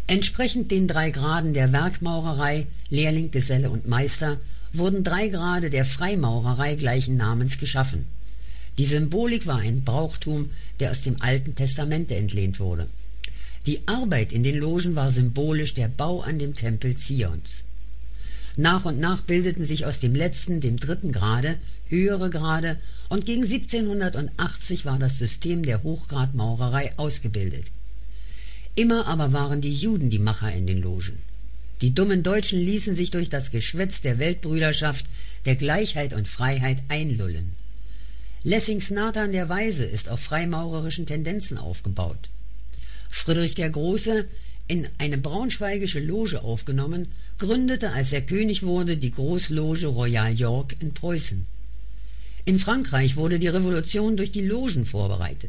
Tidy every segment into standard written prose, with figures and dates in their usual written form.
Entsprechend den 3 Graden der Werkmaurerei, Lehrling, Geselle und Meister, wurden 3 Grade der Freimaurerei gleichen Namens geschaffen. Die Symbolik war ein Brauchtum, der aus dem Alten Testamente entlehnt wurde. Die Arbeit in den Logen war symbolisch der Bau an dem Tempel Zions. Nach und nach bildeten sich aus dem letzten, dem 3. Grade, höhere Grade, und gegen 1780 war das System der Hochgradmaurerei ausgebildet. Immer aber waren die Juden die Macher in den Logen. Die dummen Deutschen ließen sich durch das Geschwätz der Weltbrüderschaft, der Gleichheit und Freiheit einlullen. Lessings Nathan der Weise ist auf freimaurerischen Tendenzen aufgebaut. Friedrich der Große, in eine braunschweigische Loge aufgenommen, gründete, als er König wurde, die Großloge Royal York in Preußen. In Frankreich wurde die Revolution durch die Logen vorbereitet.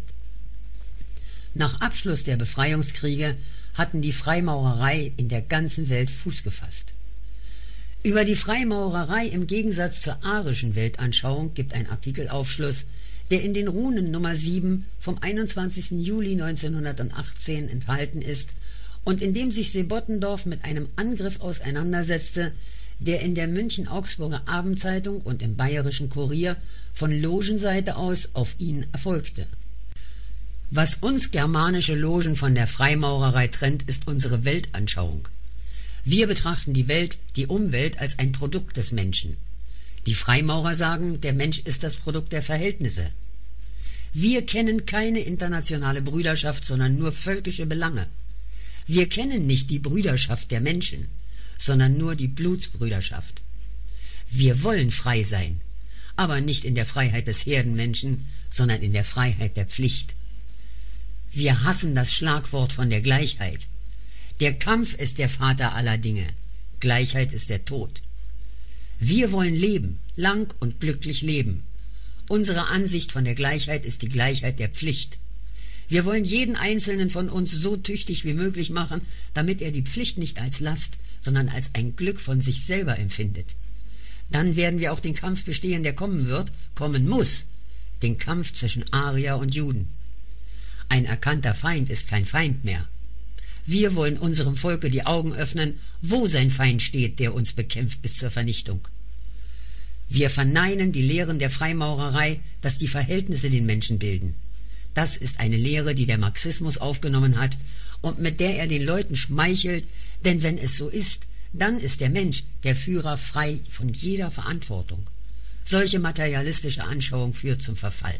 Nach Abschluss der Befreiungskriege hatten die Freimaurerei in der ganzen Welt Fuß gefasst. Über die Freimaurerei im Gegensatz zur arischen Weltanschauung gibt ein Artikel Aufschluss, der in den Runen Nummer 7 vom 21. Juli 1918 enthalten ist und in dem sich Sebottendorf mit einem Angriff auseinandersetzte, der in der München-Augsburger Abendzeitung und im Bayerischen Kurier von Logenseite aus auf ihn erfolgte. Was uns germanische Logen von der Freimaurerei trennt, ist unsere Weltanschauung. Wir betrachten die Welt, die Umwelt, als ein Produkt des Menschen. Die Freimaurer sagen, der Mensch ist das Produkt der Verhältnisse. Wir kennen keine internationale Brüderschaft, sondern nur völkische Belange. Wir kennen nicht die Brüderschaft der Menschen, sondern nur die Blutsbrüderschaft. Wir wollen frei sein, aber nicht in der Freiheit des Herdenmenschen, sondern in der Freiheit der Pflicht. Wir hassen das Schlagwort von der Gleichheit. Der Kampf ist der Vater aller Dinge. Gleichheit ist der Tod. Wir wollen leben, lang und glücklich leben. Unsere Ansicht von der Gleichheit ist die Gleichheit der Pflicht. Wir wollen jeden Einzelnen von uns so tüchtig wie möglich machen, damit er die Pflicht nicht als Last, sondern als ein Glück von sich selber empfindet. Dann werden wir auch den Kampf bestehen, der kommen wird, kommen muss, den Kampf zwischen Arier und Juden. Ein erkannter Feind ist kein Feind mehr. Wir wollen unserem Volke die Augen öffnen, wo sein Feind steht, der uns bekämpft bis zur Vernichtung. Wir verneinen die Lehren der Freimaurerei, dass die Verhältnisse den Menschen bilden. Das ist eine Lehre, die der Marxismus aufgenommen hat und mit der er den Leuten schmeichelt, denn wenn es so ist, dann ist der Mensch, der Führer, frei von jeder Verantwortung. Solche materialistische Anschauung führt zum Verfall.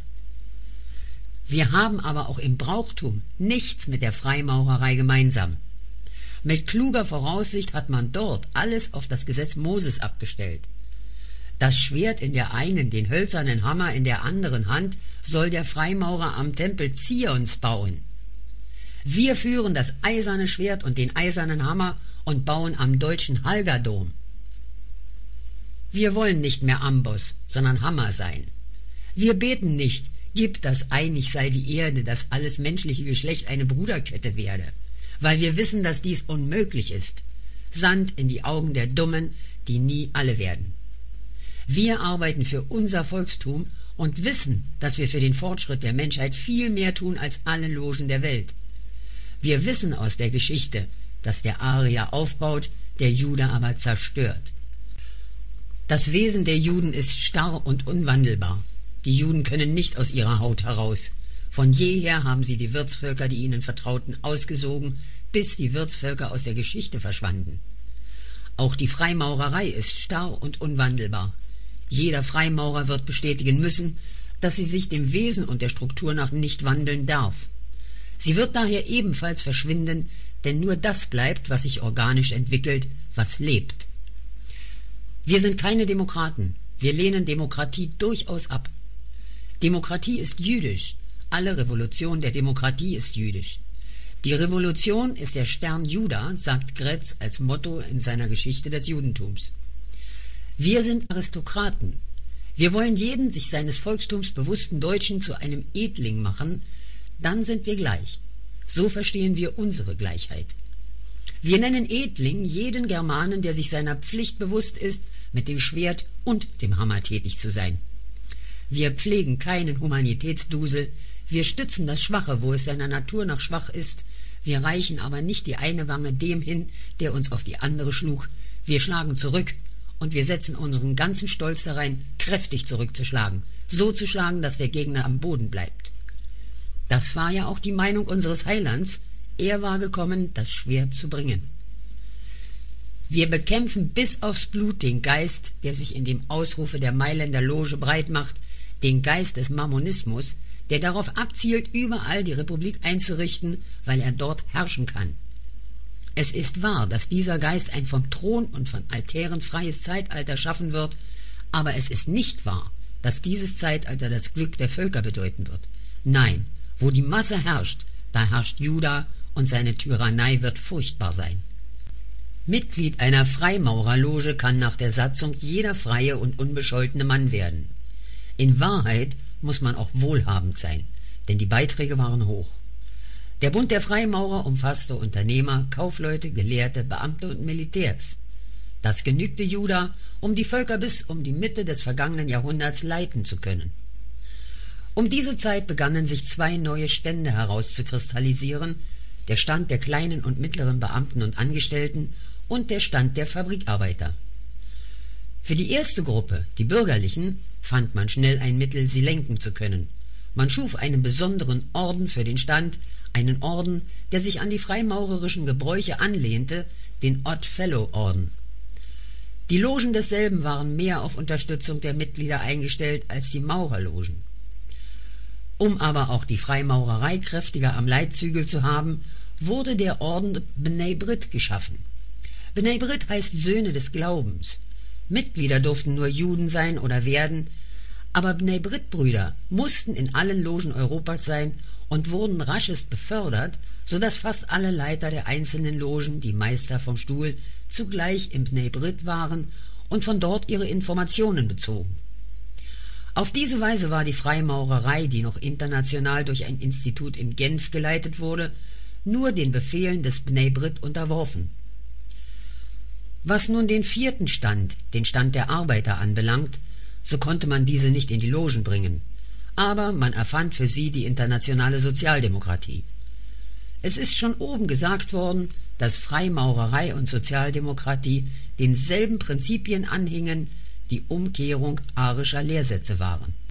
Wir haben aber auch im Brauchtum nichts mit der Freimaurerei gemeinsam. Mit kluger Voraussicht hat man dort alles auf das Gesetz Moses abgestellt. Das Schwert in der einen, den hölzernen Hammer in der anderen Hand soll der Freimaurer am Tempel Zions bauen. Wir führen das eiserne Schwert und den eisernen Hammer und bauen am deutschen Halgadom. Wir wollen nicht mehr Amboss, sondern Hammer sein. Wir beten nicht, gib, dass einig sei die Erde, dass alles menschliche Geschlecht eine Bruderkette werde, weil wir wissen, dass dies unmöglich ist. Sand in die Augen der Dummen, die nie alle werden. Wir arbeiten für unser Volkstum und wissen, dass wir für den Fortschritt der Menschheit viel mehr tun als alle Logen der Welt. Wir wissen aus der Geschichte, dass der Arier aufbaut, der Jude aber zerstört. Das Wesen der Juden ist starr und unwandelbar. Die Juden können nicht aus ihrer Haut heraus. Von jeher haben sie die Wirtsvölker, die ihnen vertrauten, ausgesogen, bis die Wirtsvölker aus der Geschichte verschwanden. Auch die Freimaurerei ist starr und unwandelbar. Jeder Freimaurer wird bestätigen müssen, dass sie sich dem Wesen und der Struktur nach nicht wandeln darf. Sie wird daher ebenfalls verschwinden, denn nur das bleibt, was sich organisch entwickelt, was lebt. Wir sind keine Demokraten. Wir lehnen Demokratie durchaus ab. Demokratie ist jüdisch. Alle Revolution der Demokratie ist jüdisch. Die Revolution ist der Stern Juda, sagt Gretz als Motto in seiner Geschichte des Judentums. Wir sind Aristokraten. Wir wollen jeden sich seines Volkstums bewussten Deutschen zu einem Edling machen, dann sind wir gleich. So verstehen wir unsere Gleichheit. Wir nennen Edling jeden Germanen, der sich seiner Pflicht bewusst ist, mit dem Schwert und dem Hammer tätig zu sein. Wir pflegen keinen Humanitätsdusel, wir stützen das Schwache, wo es seiner Natur nach schwach ist, Wir reichen aber nicht die eine Wange dem hin, der uns auf die andere schlug. Wir schlagen zurück, und wir setzen unseren ganzen Stolz darein, kräftig zurückzuschlagen, so zu schlagen, dass der Gegner am Boden bleibt. Das war ja auch die Meinung unseres Heilands. Er war gekommen, das Schwert zu bringen. Wir bekämpfen bis aufs Blut den Geist, der sich in dem Ausrufe der Mailänder Loge breit macht, den Geist des Mammonismus, der darauf abzielt, überall die Republik einzurichten, weil er dort herrschen kann. Es ist wahr, dass dieser Geist ein vom Thron und von Altären freies Zeitalter schaffen wird, aber es ist nicht wahr, dass dieses Zeitalter das Glück der Völker bedeuten wird. Nein, wo die Masse herrscht, da herrscht Juda, und seine Tyrannei wird furchtbar sein. Mitglied einer Freimaurerloge kann nach der Satzung jeder freie und unbescholtene Mann werden. In Wahrheit muss man auch wohlhabend sein, denn die Beiträge waren hoch. Der Bund der Freimaurer umfasste Unternehmer, Kaufleute, Gelehrte, Beamte und Militärs. Das genügte Juda, um die Völker bis um die Mitte des vergangenen Jahrhunderts leiten zu können. Um diese Zeit begannen sich zwei neue Stände herauszukristallisieren: der Stand der kleinen und mittleren Beamten und Angestellten und der Stand der Fabrikarbeiter. Für die erste Gruppe, die Bürgerlichen, fand man schnell ein Mittel, sie lenken zu können. Man schuf einen besonderen Orden für den Stand, einen Orden, der sich an die freimaurerischen Gebräuche anlehnte, den Odd-Fellow-Orden. Die Logen desselben waren mehr auf Unterstützung der Mitglieder eingestellt als die Maurerlogen. Um aber auch die Freimaurerei kräftiger am Leitzügel zu haben, wurde der Orden Bnei Brit geschaffen. Bnei Brit heißt Söhne des Glaubens. Mitglieder durften nur Juden sein oder werden, aber Bnei Brit-Brüder mussten in allen Logen Europas sein und wurden raschest befördert, so dass fast alle Leiter der einzelnen Logen, die Meister vom Stuhl, zugleich im Bnei Brit waren und von dort ihre Informationen bezogen. Auf diese Weise war die Freimaurerei, die noch international durch ein Institut in Genf geleitet wurde, nur den Befehlen des Bnei Brit unterworfen. Was nun den vierten Stand, den Stand der Arbeiter, anbelangt, so konnte man diese nicht in die Logen bringen, aber man erfand für sie die internationale Sozialdemokratie. Es ist schon oben gesagt worden, dass Freimaurerei und Sozialdemokratie denselben Prinzipien anhingen, die Umkehrung arischer Lehrsätze waren.